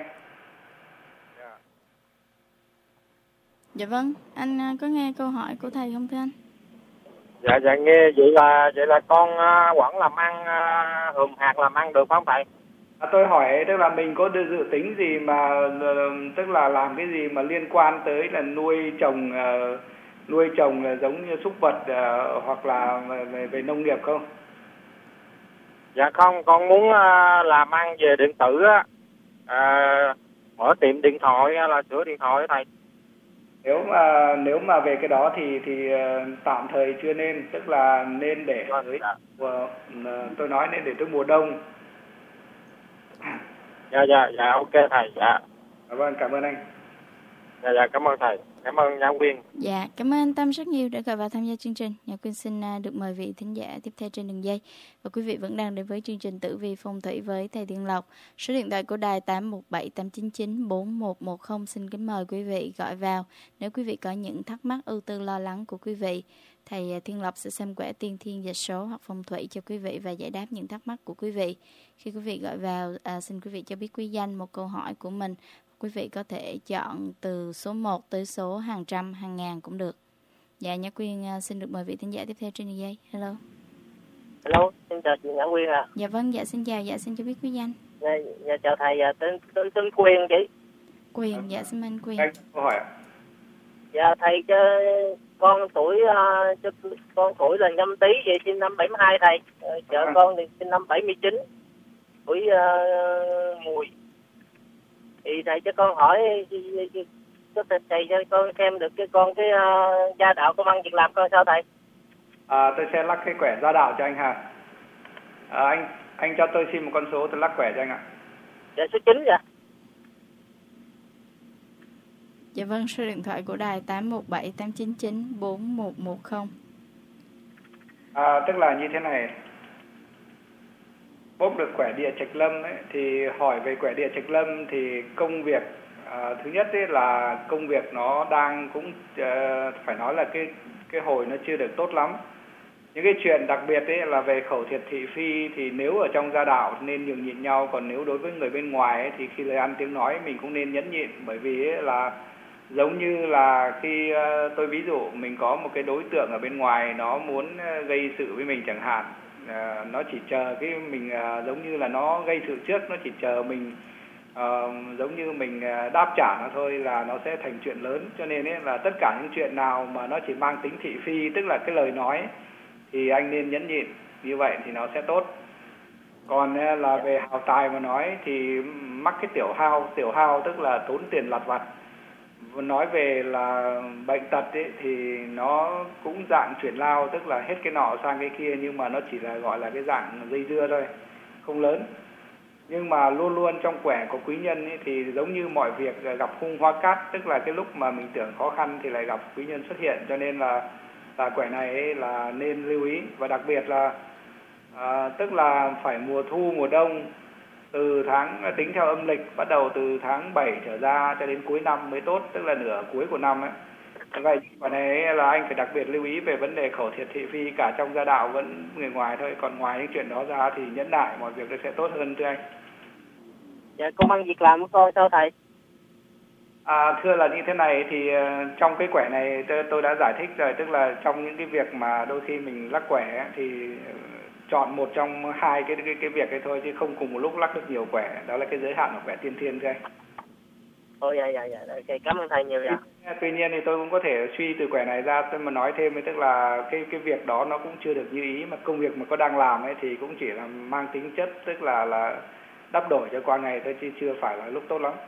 [SPEAKER 2] Dạ vâng, anh có nghe câu hỏi của thầy không thưa anh?
[SPEAKER 7] Dạ nghe. Vậy là con quản làm ăn, hùm hạt làm ăn được không thầy?
[SPEAKER 3] Tôi hỏi tức là mình có dự tính gì mà tức là làm cái gì mà liên quan tới là nuôi trồng là giống như súc vật, hoặc là về nông nghiệp không?
[SPEAKER 7] Dạ không, con muốn làm ăn về điện tử á, mở tiệm điện thoại là sửa điện thoại thầy.
[SPEAKER 3] Nếu mà về cái đó thì tạm thời chưa nên, tức là nên để tới tôi nói nên để tới mùa đông.
[SPEAKER 7] Dạ ok thầy. Dạ.
[SPEAKER 3] Vâng, cảm ơn anh.
[SPEAKER 7] Dạ cảm ơn thầy. Cảm ơn Nhã Quyên.
[SPEAKER 2] Dạ, cảm ơn anh Tâm rất nhiều đã gọi vào tham gia chương trình. Nhã Quyên xin được mời vị thính giả tiếp theo trên đường dây. Và quý vị vẫn đang đến với chương trình Tử Vi Phong Thủy với thầy Thiên Lộc. Số điện thoại của đài 817-899-4110. Xin kính mời quý vị gọi vào nếu quý vị có những thắc mắc, ưu tư, lo lắng của quý vị. Thầy Thiên Lộc sẽ xem quẻ tiên thiên dịch số hoặc phong thủy cho quý vị và giải đáp những thắc mắc của quý vị. Khi quý vị gọi vào, xin quý vị cho biết quý danh, một câu hỏi của mình. Quý vị có thể chọn từ số 1 tới số hàng trăm, hàng ngàn cũng được. Dạ, Nhã Quyên xin được mời vị thính giả tiếp theo trên đường dây. Hello.
[SPEAKER 10] Hello, xin chào chị Ngã Quyên ạ.
[SPEAKER 2] Dạ vâng, dạ xin chào, dạ xin cho biết quý danh.
[SPEAKER 10] Dạ chào thầy, tên Quyền chị.
[SPEAKER 2] Quyền, dạ xin mời anh Quyền.
[SPEAKER 3] Câu hỏi ạ.
[SPEAKER 10] Dạ thầy cho con tuổi là Nhâm Tý, vậy sinh năm 72 thầy. Vợ con thì sinh năm 79, tuổi Mùi. Thì thầy cho con hỏi có thầy cho con xem được cái gia đạo công ăn việc làm con sao thầy?
[SPEAKER 3] Tôi sẽ lắc cái quẻ gia đạo cho anh ha. Anh cho tôi xin một con số tôi lắc quẻ cho anh ạ.
[SPEAKER 10] Dạ số 9 dạ.
[SPEAKER 2] Dạ vâng, số điện thoại của đài 817 899 4110.
[SPEAKER 3] Tức là như thế này. Bốc được quẻ địa trạch lâm ấy, thì hỏi về quẻ địa trạch lâm thì công việc thứ nhất ấy là công việc nó đang cũng phải nói là cái hồi nó chưa được tốt lắm. Những cái chuyện đặc biệt ấy là về khẩu thiệt thị phi thì nếu ở trong gia đạo nên nhường nhịn nhau, còn nếu đối với người bên ngoài ấy, thì khi lời ăn tiếng nói mình cũng nên nhẫn nhịn, bởi vì ấy là giống như là khi tôi ví dụ mình có một cái đối tượng ở bên ngoài nó muốn gây sự với mình chẳng hạn, nó chỉ chờ cái mình giống như là nó gây sự trước, nó chỉ chờ mình giống như mình đáp trả nó thôi là nó sẽ thành chuyện lớn. Cho nên ấy là tất cả những chuyện nào mà nó chỉ mang tính thị phi, tức là cái lời nói ấy, thì anh nên nhẫn nhịn, như vậy thì nó sẽ tốt. Còn là về hào tài mà nói thì mắc cái tiểu hao tức là tốn tiền lặt vặt. Nói về là bệnh tật ấy, thì nó cũng dạng chuyển lao, tức là hết cái nọ sang cái kia, nhưng mà nó chỉ là gọi là cái dạng dây dưa thôi, không lớn. Nhưng mà luôn luôn trong quẻ có quý nhân ấy, thì giống như mọi việc gặp hung hoa cát, tức là cái lúc mà mình tưởng khó khăn thì lại gặp quý nhân xuất hiện. Cho nên là quẻ này ấy là nên lưu ý. Và đặc biệt là tức là phải mùa thu mùa đông, từ tháng tính theo âm lịch bắt đầu từ tháng 7 trở ra cho đến cuối năm mới tốt, tức là nửa cuối của năm ấy. Vậy quả này là anh phải đặc biệt lưu ý về vấn đề khẩu thiệt thị phi cả trong gia đạo vẫn người ngoài thôi, còn ngoài những chuyện đó ra thì nhẫn nại mọi việc nó sẽ tốt hơn thưa anh.
[SPEAKER 10] Dạ công ăn việc làm của con sao thầy?
[SPEAKER 3] Thưa là như thế này thì trong cái quẻ này tôi đã giải thích rồi, tức là trong những cái việc mà đôi khi mình lắc quẻ ấy, thì chọn một trong hai cái việc ấy thôi, chứ không cùng một lúc lắc được nhiều quẻ, đó là cái giới hạn của quẻ tiên thiên thôi.
[SPEAKER 10] Dạ, okay, cảm ơn thầy nhiều ạ.
[SPEAKER 3] Tuy nhiên thì tôi cũng có thể suy từ quẻ này ra, tôi mà nói thêm, tức là cái việc đó nó cũng chưa được như ý, mà công việc mà có đang làm ấy thì cũng chỉ là mang tính chất, tức là đắp đổi cho qua ngày thôi, chứ chưa phải là lúc tốt lắm.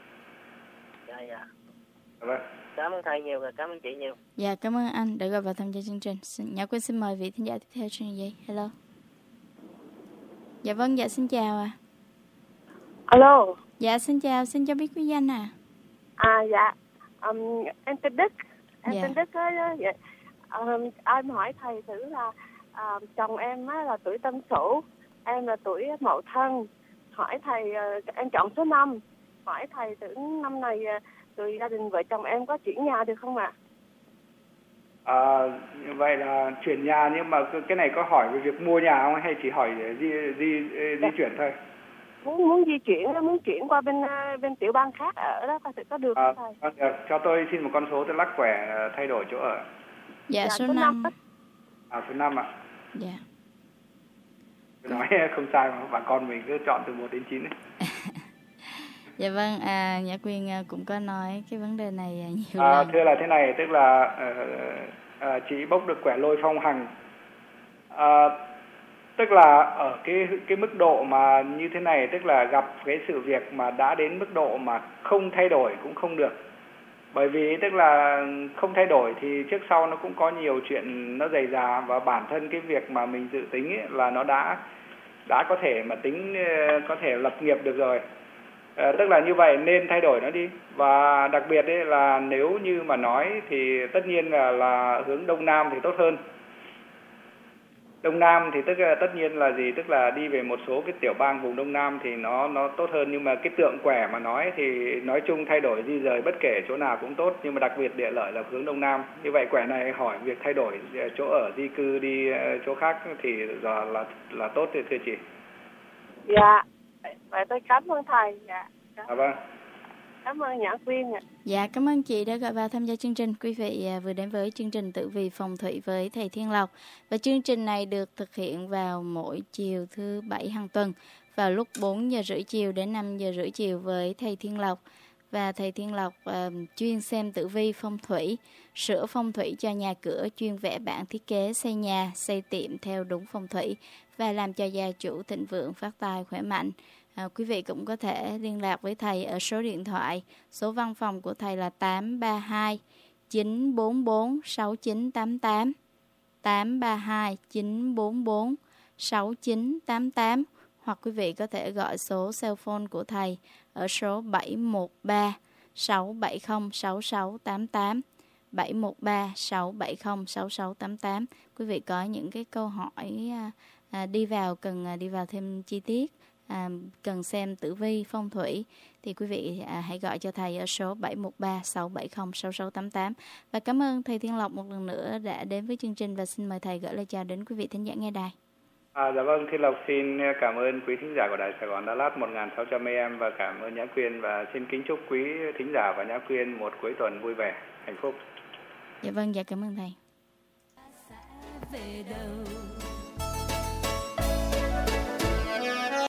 [SPEAKER 10] Dạ.
[SPEAKER 3] Vâng.
[SPEAKER 10] Cảm ơn thầy nhiều và cảm ơn chị nhiều.
[SPEAKER 2] Dạ, cảm ơn anh đã gọi vào tham gia chương trình. Nhã Quyên xin mời vị thính giả tiếp theo trên dây. Hello. Dạ vâng, dạ xin chào ạ.
[SPEAKER 11] Alo.
[SPEAKER 2] Dạ xin chào, xin cho biết quý danh ạ.
[SPEAKER 11] Dạ. Em tên Đức. Tên Đức á. Dạ. Em hỏi thầy thử là chồng em á là tuổi Tân Sửu, em là tuổi Mậu Thân. Hỏi thầy, em chọn số 5. Hỏi thầy thử năm này tụi gia đình vợ chồng em có chuyển nhà được không ạ?
[SPEAKER 3] Như vậy là chuyển nhà, nhưng mà cái này có hỏi về việc mua nhà không hay chỉ hỏi để di chuyển thôi?
[SPEAKER 11] Muốn di chuyển, muốn chuyển qua bên tiểu bang khác ở đó có được không thầy?
[SPEAKER 3] Cho tôi xin một con số tôi lắc quẻ thay đổi chỗ ở.
[SPEAKER 2] Dạ số 5.
[SPEAKER 3] Số 5 ạ.
[SPEAKER 2] Dạ.
[SPEAKER 3] Nói không sai mà bà con mình cứ chọn từ 1 đến 9 ấy.
[SPEAKER 2] Dạ vâng, Nhã Quyên cũng có nói cái vấn đề này nhiều lần.
[SPEAKER 3] Thưa là thế này, tức là chị bốc được quẻ lôi phong hằng. Tức là ở cái mức độ mà như thế này, tức là gặp cái sự việc mà đã đến mức độ mà không thay đổi cũng không được. Bởi vì tức là không thay đổi thì trước sau nó cũng có nhiều chuyện nó dày dà, và bản thân cái việc mà mình dự tính ấy là nó đã có thể mà tính có thể lập nghiệp được rồi. Tức là như vậy nên thay đổi nó đi. Và đặc biệt ấy là nếu như mà nói thì tất nhiên là hướng Đông Nam thì tốt hơn. Đông Nam thì tất nhiên là gì? Tức là đi về một số cái tiểu bang vùng Đông Nam thì nó tốt hơn. Nhưng mà cái tượng quẻ mà nói thì nói chung thay đổi di rời bất kể chỗ nào cũng tốt. Nhưng mà đặc biệt địa lợi là hướng Đông Nam. Như vậy quẻ này hỏi việc thay đổi chỗ ở, di cư đi chỗ khác thì giờ là tốt thì thưa chị.
[SPEAKER 11] Dạ. Vậy tôi cảm ơn thầy. Dạ.
[SPEAKER 3] Vâng.
[SPEAKER 11] Cảm ơn Nhã Quyên ạ.
[SPEAKER 2] Dạ, cảm ơn chị đã gọi vào tham gia chương trình. Quý vị vừa đến với chương trình Tử Vi Phong Thủy với thầy Thiên Lộc. Và chương trình này được thực hiện vào mỗi chiều thứ Bảy hàng tuần vào lúc 4 giờ rưỡi chiều đến 5 giờ rưỡi chiều với thầy Thiên Lộc. Và thầy Thiên Lộc chuyên xem tử vi phong thủy, sửa phong thủy cho nhà cửa, chuyên vẽ bản thiết kế xây nhà, xây tiệm theo đúng phong thủy và làm cho gia chủ thịnh vượng, phát tài, khỏe mạnh. Quý vị cũng có thể liên lạc với thầy ở số điện thoại, số văn phòng của thầy là 832 944 6988, 832 944 6988, hoặc quý vị có thể gọi số cell phone của thầy ở số 713 670 6688, 713 670 6688. Quý vị có những cái câu hỏi cần đi vào thêm chi tiết, cần xem tử vi phong thủy thì quý vị hãy gọi cho thầy ở số 713 670 6688. Và cảm ơn thầy Thiên Lộc một lần nữa đã đến với chương trình và xin mời thầy gửi lời chào đến quý vị thính giả nghe đài.
[SPEAKER 3] Dạ vâng, Thiên Lộc xin cảm ơn quý thính giả của Đài Sài Gòn Đà Lạt 1600 AM và cảm ơn Nhã Quyên, và xin kính chúc quý thính giả và Nhã Quyên một cuối tuần vui vẻ, hạnh phúc.
[SPEAKER 2] Dạ vâng, dạ cảm ơn thầy.
[SPEAKER 1] Về đâu